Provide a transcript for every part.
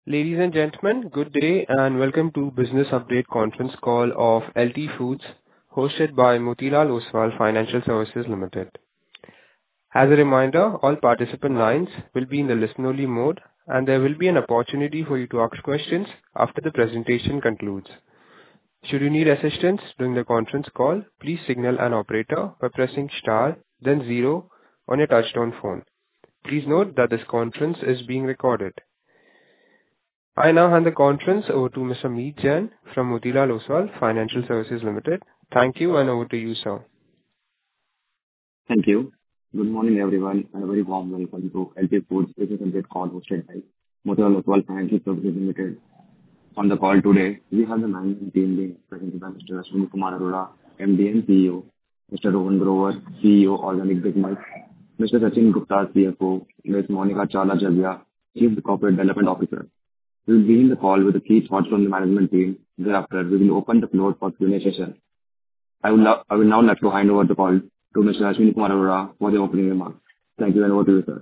Ladies and gentlemen, good day and welcome to Business Update Conference Call of LT Foods, hosted by Motilal Oswal Financial Services Limited. As a reminder, all participant lines will be in the listen-only mode, and there will be an opportunity for you to ask questions after the presentation concludes. Should you need assistance during the conference call, please signal an operator by pressing star, then zero on your touchtone phone. Please note that this conference is being recorded. I now hand the conference over to Mr. Meet Jain from Motilal Oswal Financial Services Limited. Thank you, and over to you, sir. Thank you. Good morning, everyone, and a very warm welcome to LT Foods Business Update Call hosted by Motilal Oswal Financial Services Limited. On the call today, we have the management team being presented by Mr. Ashwini Kumar Arora, MD and CEO, Mr. Rohan Grover, CEO, Organic Business, Mr. Sachin Gupta, CFO, Ms. Monica Chawla Jaggia, Chief Corporate Development Officer. We will begin the call with the key thoughts from the management team. Thereafter, we will open the floor for Q&A session. I will now like to hand over the call to Mr. Ashwini Kumar Arora for the opening remarks. Thank you, and over to you,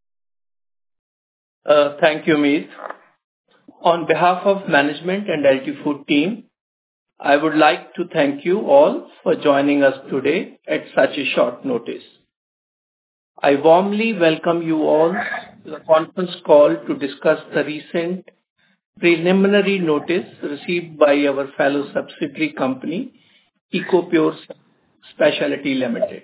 sir. Thank you, Meet. On behalf of management and LT Food team, I would like to thank you all for joining us today at such a short notice. I warmly welcome you all to the conference call to discuss the recent preliminary notice received by our fellow subsidiary company, Ecopure Specialty Limited.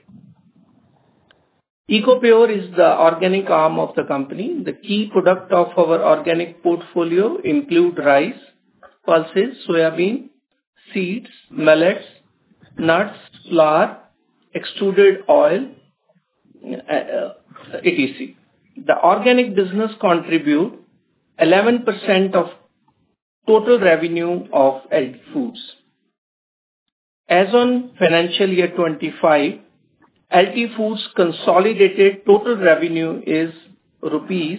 Ecopure is the organic arm of the company. The key product of our organic portfolio include rice, pulses, soybean, seeds, millets, nuts, flour, extruded oil, etc. The organic business contribute 11% of total revenue of LT Foods. As on financial year 25, LT Foods consolidated total revenue is rupees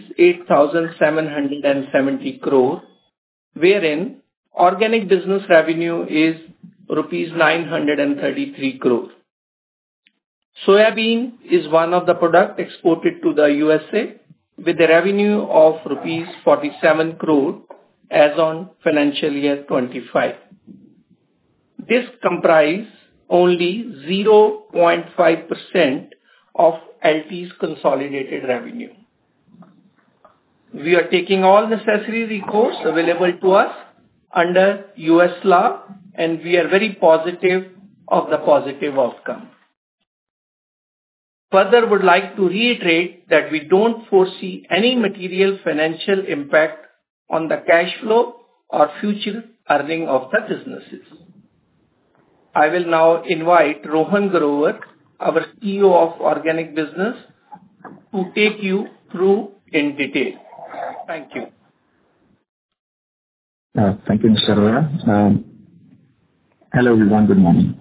8,770 crore, wherein organic business revenue is rupees 933 crore. Soybean is one of the product exported to the USA with a revenue of rupees 47 crore as on financial year 25. This comprise only 0.5% of LT's consolidated revenue. We are taking all necessary recourse available to us under US law, and we are very positive of the positive outcome. Further, would like to reiterate that we don't foresee any material financial impact on the cash flow or future earning of the businesses. I will now invite Rohan Grover, our CEO of Organic Business, to take you through in detail. Thank you. Thank you, Mr. Arora. Hello, everyone. Good morning.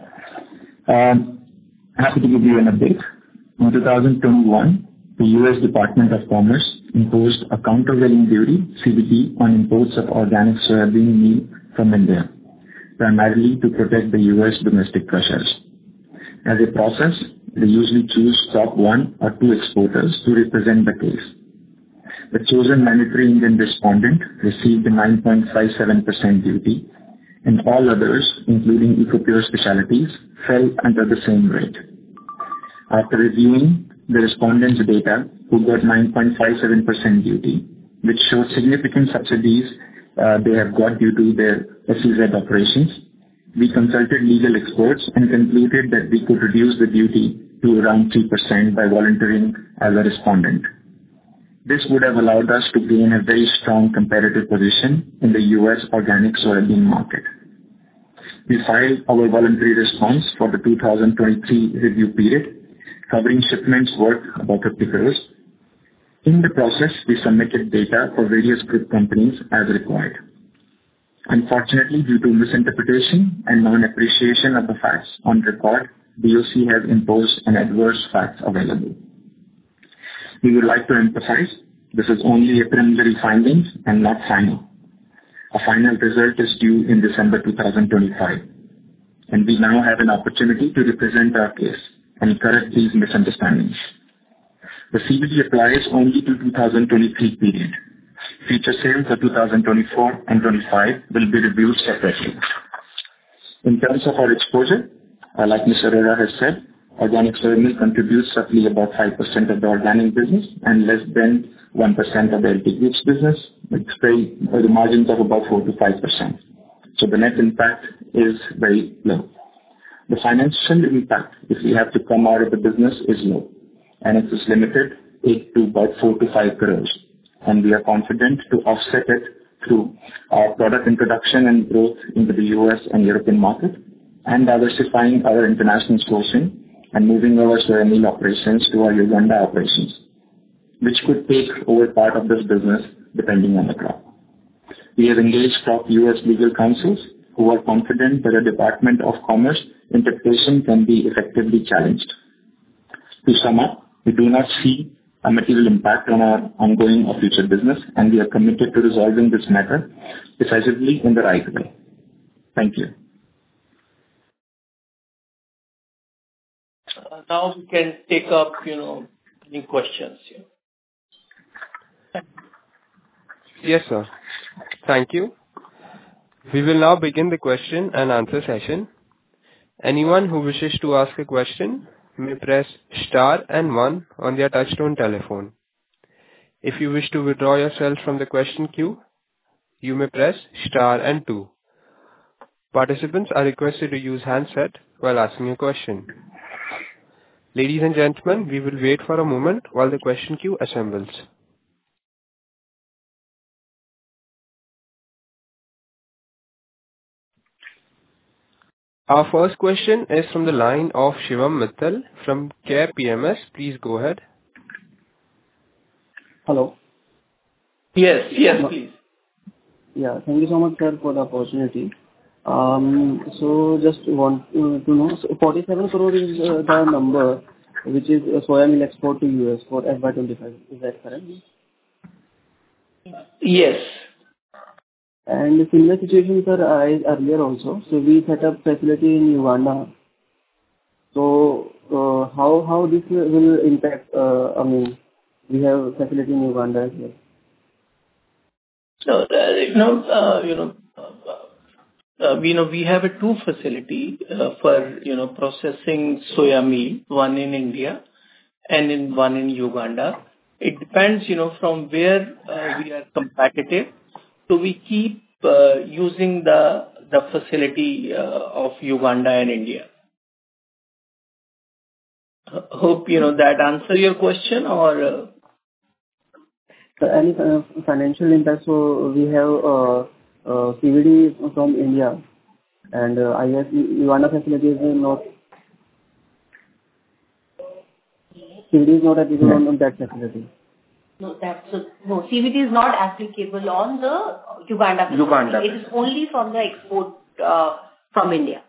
Happy to give you an update. In 2021, the U.S. Department of Commerce imposed a countervailing duty, CVD, on imports of organic soybean meal from India, primarily to protect the U.S. domestic crushers. As a process, they usually choose top 1 or 2 exporters to represent the case. The chosen mandatory Indian respondent received a 9.57% duty, and all others, including Ecopure Specialities, fell under the same rate. After reviewing the respondents' data, who got 9.57% duty, which showed significant subsidies they have got due to their SEZ operations, we consulted legal experts and concluded that we could reduce the duty to around 3% by volunteering as a respondent. This would have allowed us to gain a very strong competitive position in the U.S. organic soybean market. We filed our voluntary response for the 2023 review period, covering shipments worth about 50 crores. In the process, we submitted data for various group companies as required. Unfortunately, due to misinterpretation and non-appreciation of the facts on record, DOC has imposed an adverse facts available. We would like to emphasize this is only a preliminary findings and not final. A final result is due in December 2025, and we now have an opportunity to represent our case and correct these misunderstandings. The CVD applies only to 2023 period. Future sales for 2024 and 25 will be reviewed separately. In terms of our exposure, like Mr. Arora has said, organic soya meal contributes roughly about 5% of the organic business and less than 1% of the LT Group's business, with the margins of about 4 to 5%. So the net impact is very low. The financial impact, if we have to come out of the business, is low, and it is limited to about 4 to 5 crores. And we are confident to offset it through our product introduction and growth into the US and European market, and diversifying our international sourcing and moving our soya meal operations to our Uganda operations, which could take over part of this business depending on the crop. We have engaged top US legal counsels who are confident that the Department of Commerce interpretation can be effectively challenged. To sum up, we do not see a material impact on our ongoing or future business, and we are committed to resolving this matter decisively in the right way. Thank you. Now we can take up, any questions here. Yes, sir. Thank you. We will now begin the question and answer session. Anyone who wishes to ask a question may press star and 1 on their touchtone telephone. If you wish to withdraw yourself from the question queue, you may press star and 2. Participants are requested to use handset while asking a question. Ladies and gentlemen, we will wait for a moment while the question queue assembles. Our first question is from the line of Shivam Mittal from Care PMS. Please go ahead. Hello. Yes, please. Yeah, thank you so much, sir, for the opportunity. So just want to know, so 47 crore is the number which is soya meal export to US for FY25. Is that correct? Yes. And similar situations are earlier also. So we set up facility in Uganda. So how this will impact? We have facility in Uganda as well. So we have a 2 facility for processing soya meal, one in India and one in Uganda. It depends from where we are competitive. So we keep using the facility of Uganda and India. Hope that answer your question, or So any financial impact? So we have CVD from India, and I guess Uganda facility is not. CVD is not applicable on that facility. No, CVD is not applicable on the Uganda facility. Uganda. It is only from the export from India.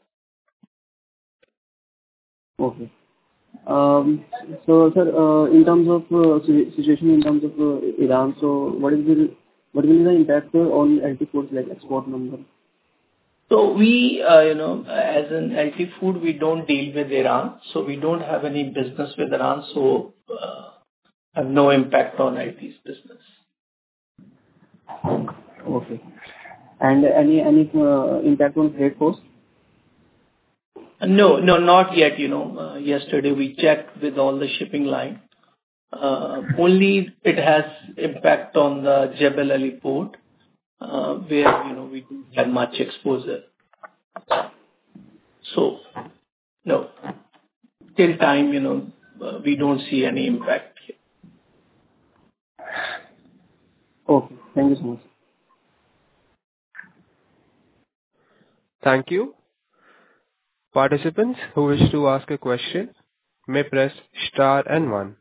Okay. So, sir, in terms of situation in terms of Iran, so what will be the impact on LT Foods, like export number? So we, as an LT Food, we don't deal with Iran, so we don't have any business with Iran, so have no impact on LT's business. Okay. And any impact on freight cost? No, not yet. Yesterday we checked with all the shipping line. Only it has impact on the Jebel Ali port, where we don't have much exposure. So no, till time we don't see any impact here. Okay, thank you so much. Thank you. Participants who wish to ask a question may press star and 1.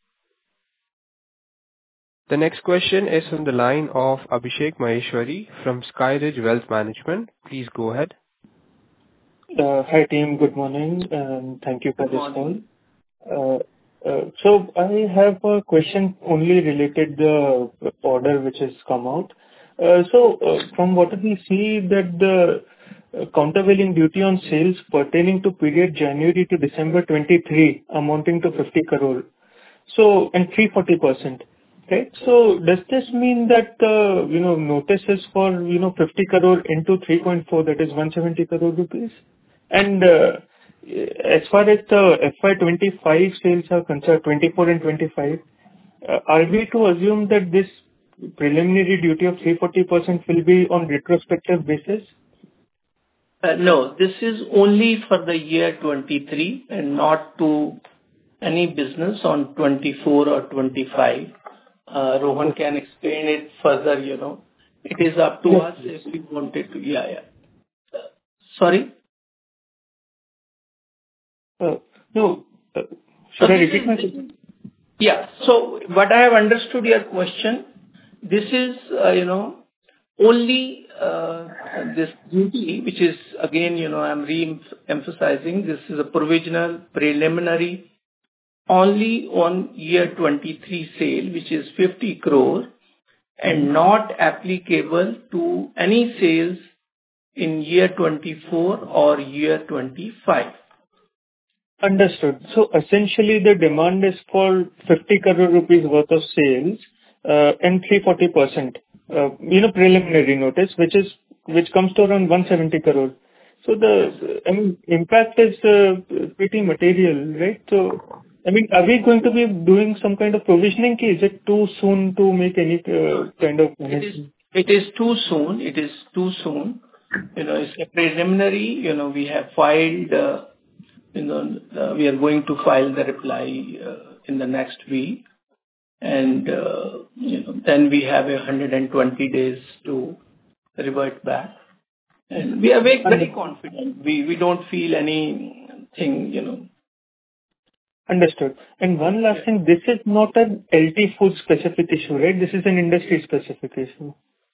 The next question is from the line of Abhishek Maheshwari from Skyridge Wealth Management. Please go ahead. Hi team, good morning and thank you for this call. So I have a question only related to the order which has come out. So from what we see that the countervailing duty on sales pertaining to period January to December 23 amounting to 50 crore. So and 340%. right? So does this mean that notices for 50 crore into 3.4, that is 170 crore rupees? And as far as the FY25 sales are concerned, 24 and 25, are we to assume that this preliminary duty of 340% will be on retrospective basis? No, this is only for the year 23 and not to any business on 24 or 25. Rohan can explain it further, It is up to us if we wanted to. Yeah. Sorry? No. Should I repeat my question? Yeah. So what I have understood your question, this is, only this duty, which is again, I'm re-emphasizing, this is a provisional preliminary only on year 23 sale, which is 50 crore, and not applicable to any sales in year 24 or year 25. Understood. So essentially, the demand is for 50 crore rupees worth of sales and 340%, preliminary notice, which comes to around 170 crore. So the impact is pretty material, right? So, are we going to be doing some kind of provisioning? Is it too soon to make any kind of? It is too soon. It is too soon. It's a preliminary. We have filed. We are going to file the reply in the next week, and then we have 120 days to revert back. And we are very confident. We don't feel anything. Understood. And one last thing, this is not an LT Food specific issue, right? This is an industry specific issue.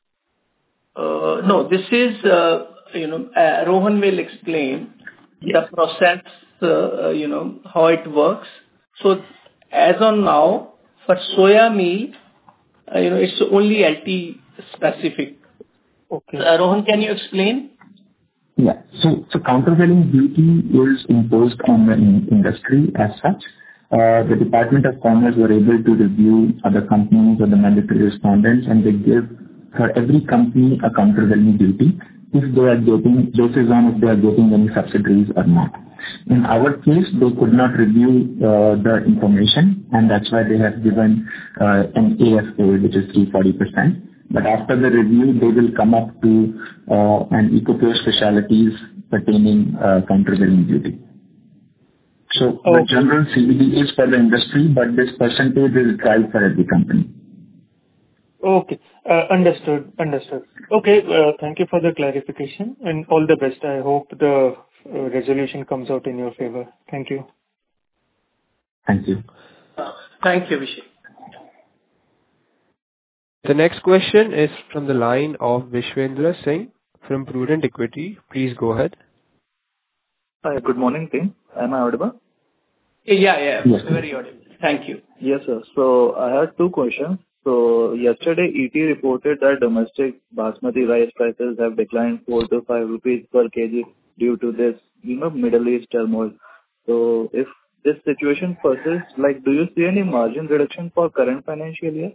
No, this is, Rohan will explain the process, how it works. So as on now, for soya meal, it's only LT specific. Okay. Rohan, can you explain? Yeah. So countervailing duty is imposed on the industry as such. The Department of Commerce were able to review other companies or the mandatory respondents, and they give for every company a countervailing duty if they are getting, basis on if they are getting any subsidies or not. In our case, they could not review the information, and that's why they have given an AFA, which is 340%. But after the review, they will come up to an Ecopure specialities pertaining countervailing duty. So the general CVD is for the industry, but this percentage is drive for every company. Okay. Understood. Okay. Thank you for the clarification and all the best. I hope the resolution comes out in your favor. Thank you. Thank you. Thank you, Vishek. The next question is from the line of Vishwendra Singh from Prudent Equity. Please go ahead. Hi, good morning, team. Am I audible? Yeah. Very audible. Thank you. Yes, sir. So I have two questions. So yesterday, ET reported that domestic basmati rice prices have declined 4 to 5 rupees per kg due to this, Middle East turmoil. So if this situation persists, do you see any margin reduction for current financial year?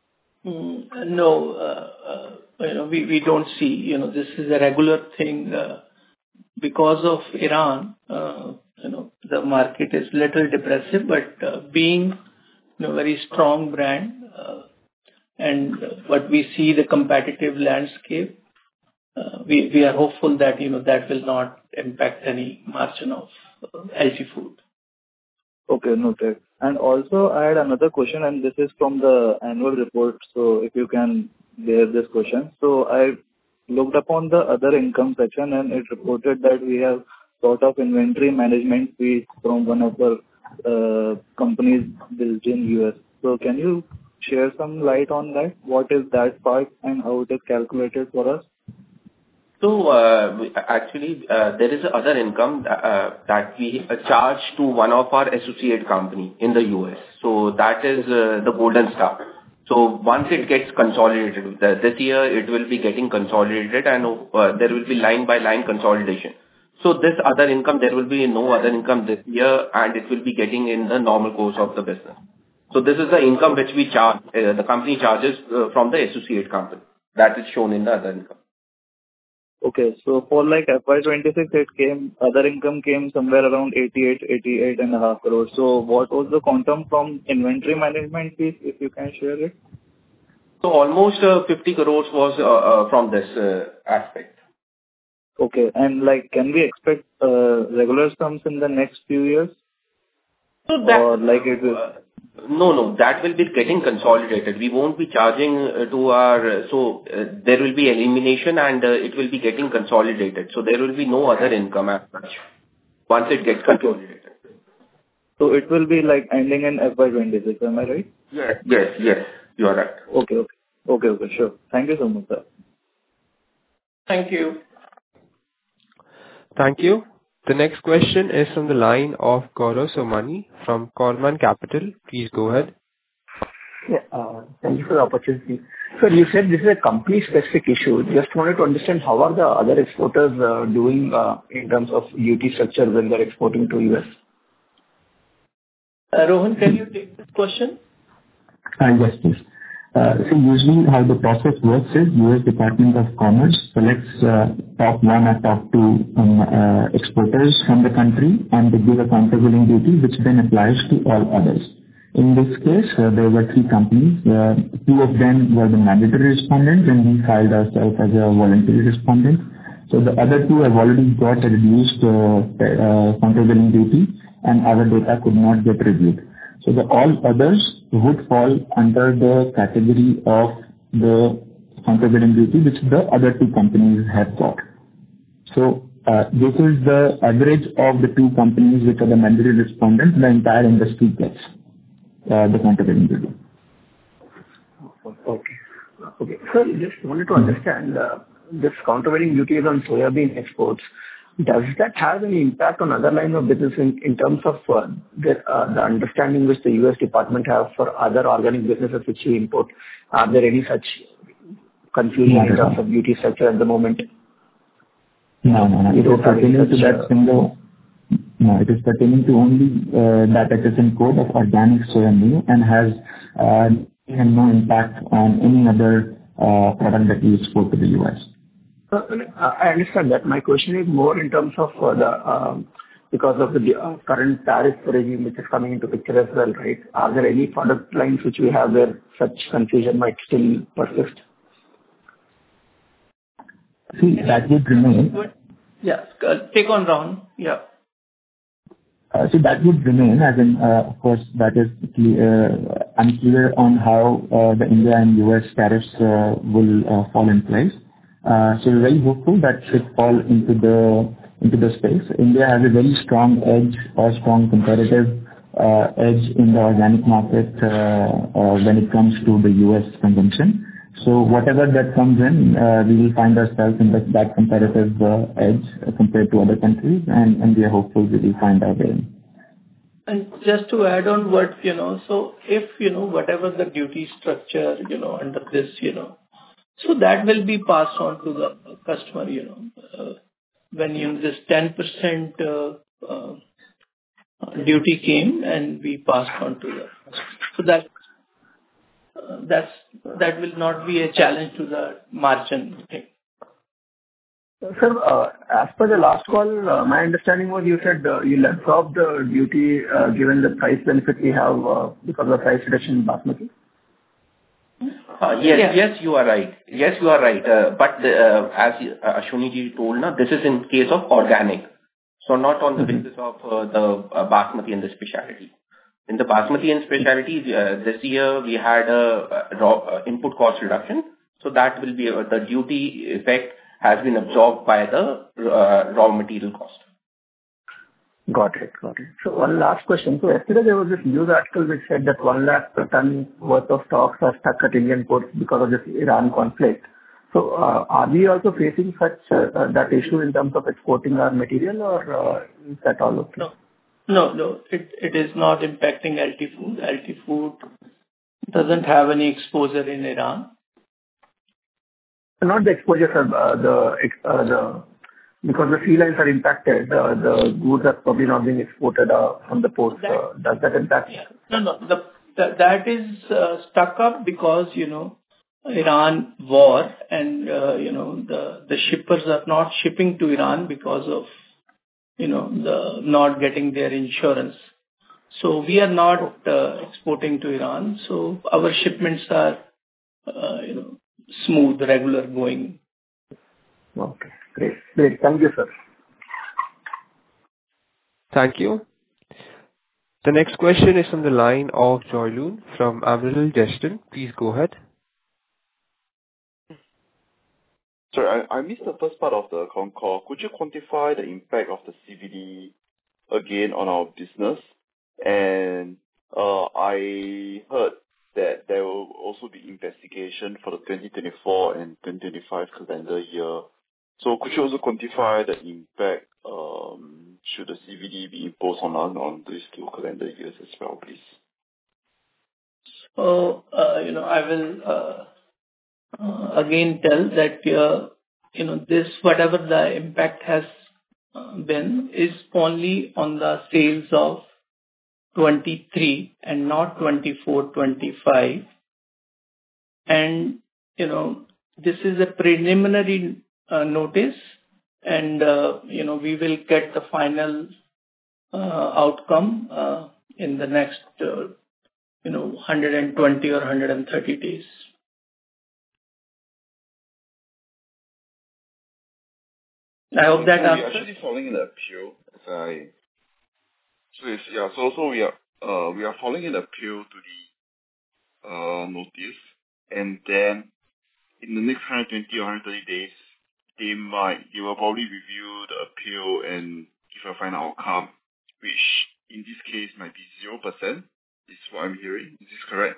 No, we don't see. This is a regular thing. Because of Iran, the market is little depressive, but being very strong brand, and what we see the competitive landscape, we are hopeful that that will not impact any margin of LT Food. Okay, noted. And also, I had another question, and this is from the annual report. So if you can bear this question. So I looked upon the other income section, and it reported that we have sort of inventory management fees from one of the companies based in US. So can you share some light on that? What is that part and how it is calculated for us? So actually, there is other income that we charge to one of our associate company in the US. So that is the Golden Star. So once it gets consolidated, this year it will be getting consolidated, and there will be line by line consolidation. So this other income, there will be no other income this year, and it will be getting in the normal course of the business. So this is the income which we charge, the company charges from the associate company. That is shown in the other income. Okay. So for like FY26, other income came somewhere around 88.5 crores. So what was the quantum from inventory management piece, if you can share it? So almost 50 crores was from this aspect. Okay. And like, can we expect regular sums in the next few years? So that, or like it is... No, that will be getting consolidated. We won't be charging to our... So there will be elimination and it will be getting consolidated. So there will be no other income as such once it gets consolidated. So it will be like ending in FY26, am I right? Yes, you are right. Okay, sure. Thank you so much, sir. Thank you. Thank you. The next question is from the line of Gaurav Somani from Corman Capital. Please go ahead. Yeah, thank you for the opportunity. Sir, you said this is a company-specific issue. Just wanted to understand how are the other exporters doing in terms of duty structure when they're exporting to US? Rohan, can you take this question? Yes, please. So usually how the process works is US Department of Commerce selects top 1 or top 2 exporters from the country and they give a countervailing duty which then applies to all others. In this case, there were 3 companies. 2 of them were the mandatory respondents and we filed ourselves as a voluntary respondent. So the other 2 have already got a reduced countervailing duty and our data could not get reviewed. So the all others would fall under the category of the countervailing duty which the other 2 companies have got. So this is the average of the 2 companies which are the mandatory respondents. The entire industry gets the countervailing duty. Okay. Sir, just wanted to understand this countervailing duty is on soybean exports. Does that have any impact on other lines of business in terms of the understanding which the US Department have for other organic businesses which you import? Are there any such confusion in terms of duty structure at the moment? No. It is pertaining to that single. No, it is pertaining to only that HSN code of organic soya meal and has no impact on any other product that we export to the US. I understand that. My question is more in terms of because of the current tariff regime which is coming into picture as well, right? Are there any product lines which we have where such confusion might still persist? See, that would remain. Yeah, take on Rohan. Yeah. So that would remain, as in, of course, that is unclear on how the India and US tariffs will fall in place. So we're very hopeful that should fall into the space. India has a very strong edge or strong competitive edge in the organic market when it comes to the US consumption. So whatever that comes in, we will find ourselves in that competitive edge compared to other countries, and we are hopeful we will find our way in. And just to add on what, so if, whatever the duty structure, under this, so that will be passed on to the customer, when this 10% duty came and we passed on to the customer. So that will not be a challenge to the margin thing. Sir, as per the last call, my understanding was you said you'll absorb the duty given the price benefit we have because of price reduction in Basmati. Yes, you are right. But as Ashwini ji told, this is in case of organic. So not on the basis of the Basmati and the specialty. In the Basmati and specialty, this year we had a raw input cost reduction. So that will be the duty effect has been absorbed by the raw material cost. Got it. So one last question. So yesterday there was this news article which said that 1 lakh ton worth of stocks are stuck at Indian ports because of this Iran conflict. So are we also facing such that issue in terms of exporting our material, or is that all okay? No. It is not impacting LT Food. LT Food doesn't have any exposure in Iran. Not the exposure, sir. Because the sea lines are impacted, the goods are probably not being exported from the ports. Does that impact? Yeah. No. that is stuck up because, Iran war and, the shippers are not shipping to Iran because of, the not getting their insurance. So we are not exporting to Iran. So our shipments are, smooth, regular going. Okay. Great. Great. Thank you, sir. Thank you. The next question is from the line of Joyloon from Amarillo Gestion. Please go ahead. Sorry, I missed the first part of the con call. Could you quantify the impact of the CVD again on our business? And I heard that there will also be investigation for the 2024 and 2025 calendar year. So could you also quantify the impact should the CVD be imposed on these two calendar years as well, please? So, I will again tell that, this, whatever the impact has been, is only on the sales of 23 and not 24-25. And, this is a preliminary notice, and, we will get the final outcome in the next, 120 or 130 days. I hope that answers. We're actually following an appeal. So we are following an appeal to the notice, and then in the next 120 or 130 days, they will probably review the appeal and give a final outcome, which in this case might be 0%, is what I'm hearing. Is this correct?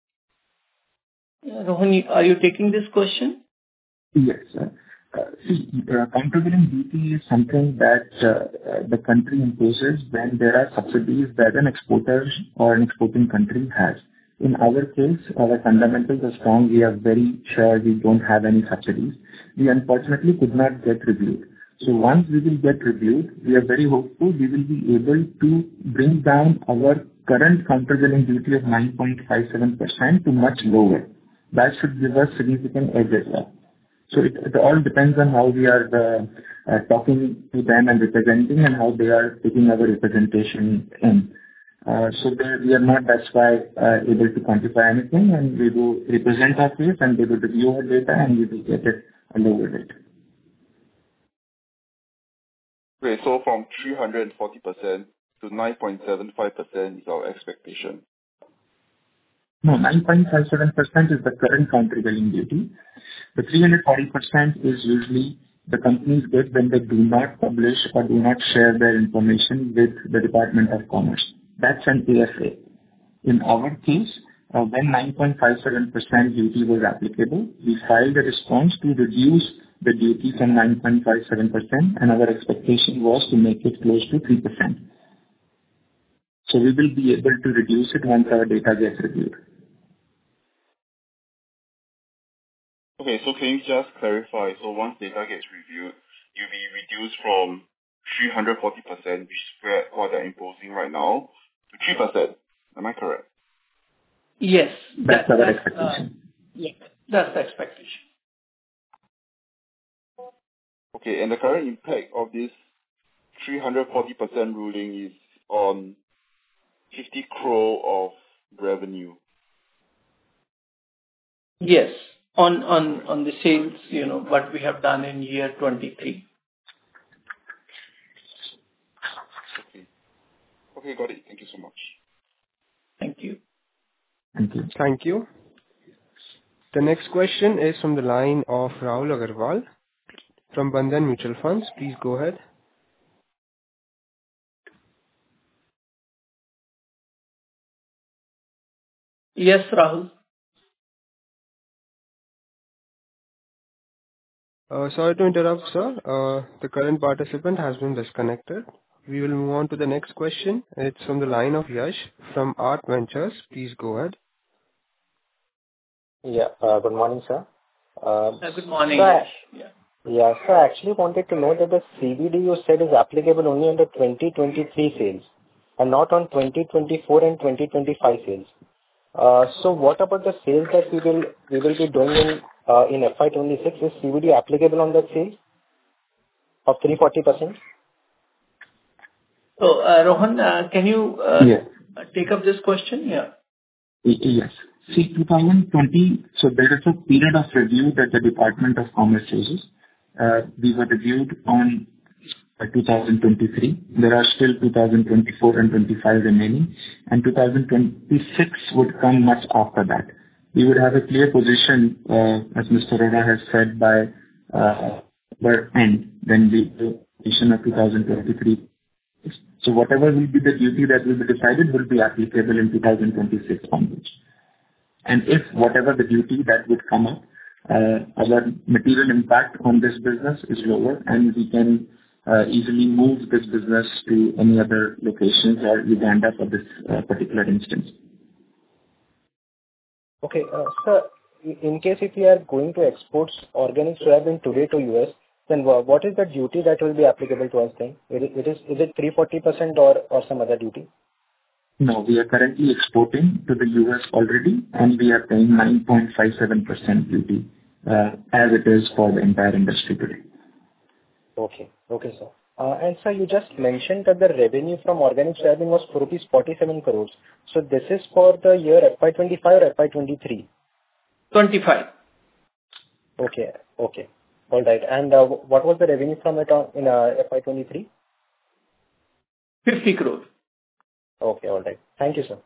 Rohan, are you taking this question? Yes, sir. Countervailing duty is something that the country imposes when there are subsidies that an exporter or an exporting country has. In our case, our fundamentals are strong. We are very sure we don't have any subsidies. We unfortunately could not get reviewed. So once we will get reviewed, we are very hopeful we will be able to bring down our current countervailing duty of 9.57% to much lower. That should give us significant edge as well. So it all depends on how we are talking to them and representing, and how they are taking our representation in. We are not, that's why, able to quantify anything, and we will represent our case, and they will review our data, and we will get it a lower rate. Okay, so from 340% to 9.75% is our expectation. No, 9.57% is the current countervailing duty. The 340% is usually the companies get when they do not publish or do not share their information with the Department of Commerce. That's an AFA. In our case, when 9.57% duty was applicable, we filed a response to reduce the duty from 9.57%, and our expectation was to make it close to 3%. So we will be able to reduce it once our data gets reviewed. Okay, so can you just clarify? So once data gets reviewed, you'll be reduced from 340%, which is what they're imposing right now, to 3%. Am I correct? Yes. That's our expectation. Yeah, that's the expectation. Okay, and the current impact of this 340% ruling is on 50 crore of revenue. Yes, on the sales, what we have done in year 23. Okay, got it. Thank you so much. Thank you. Thank you. Thank you. The next question is from the line of Rahul Agarwal from Bandhan Mutual Funds. Please go ahead. Yes, Rahul. Sorry to interrupt, sir. The current participant has been disconnected. We will move on to the next question. It's from the line of Yash from Art Ventures. Please go ahead. Yeah. Good morning, sir. Good morning. Yeah, sir, I actually wanted to know that the CVD you said is applicable only on the 2023 sales and not on 2024 and 2025 sales. So what about the sales that we will be doing in FY26? Is CVD applicable on that sales of 340%? So, Rohan, can you Yes. take up this question? Yeah. Yes. See, 2020, so there is a period of review that the Department of Commerce uses. We were reviewed on 2023. There are still 2024 and 25 remaining, and 2026 would come much after that. We would have a clear position, as Mr. Arora has said, by end, when the position of 2023. So whatever will be the duty that will be decided will be applicable in 2026 onwards. And if whatever the duty that would come up, our material impact on this business is lower, and we can easily move this business to any other locations or Uganda for this particular instance. Okay. Sir, in case if we are going to export organic soybean today to US, then what is the duty that will be applicable to us then? Is it 340% or some other duty? No, we are currently exporting to the US already, and we are paying 9.57% duty, as it is for the entire industry today. Okay. Okay, sir. And sir, you just mentioned that the revenue from organic soybean was rupees 47 crores. So this is for the year FY25 or FY23? 25. Okay. Okay. All right. And what was the revenue from it in FY23? 50 crores. Okay. All right. Thank you, sir.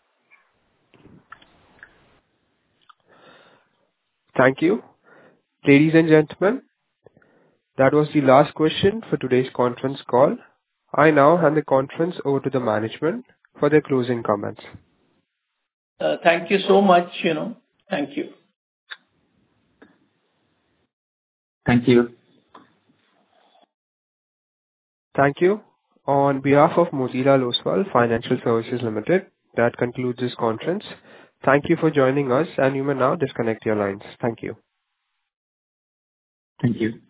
Thank you. Ladies and gentlemen, that was the last question for today's conference call. I now hand the conference over to the management for their closing comments. Thank you so much. Thank you. Thank you. Thank you. On behalf of Motilal Oswal Financial Services Limited, that concludes this conference. Thank you for joining us, and you may now disconnect your lines. Thank you. Thank you.